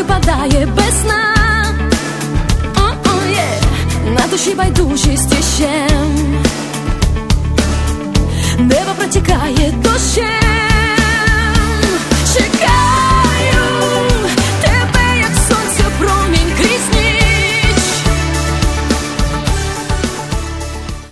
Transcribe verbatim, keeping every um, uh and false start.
випадає без сна. О-о, є, на душі байдужість іще, небо протікає дощем.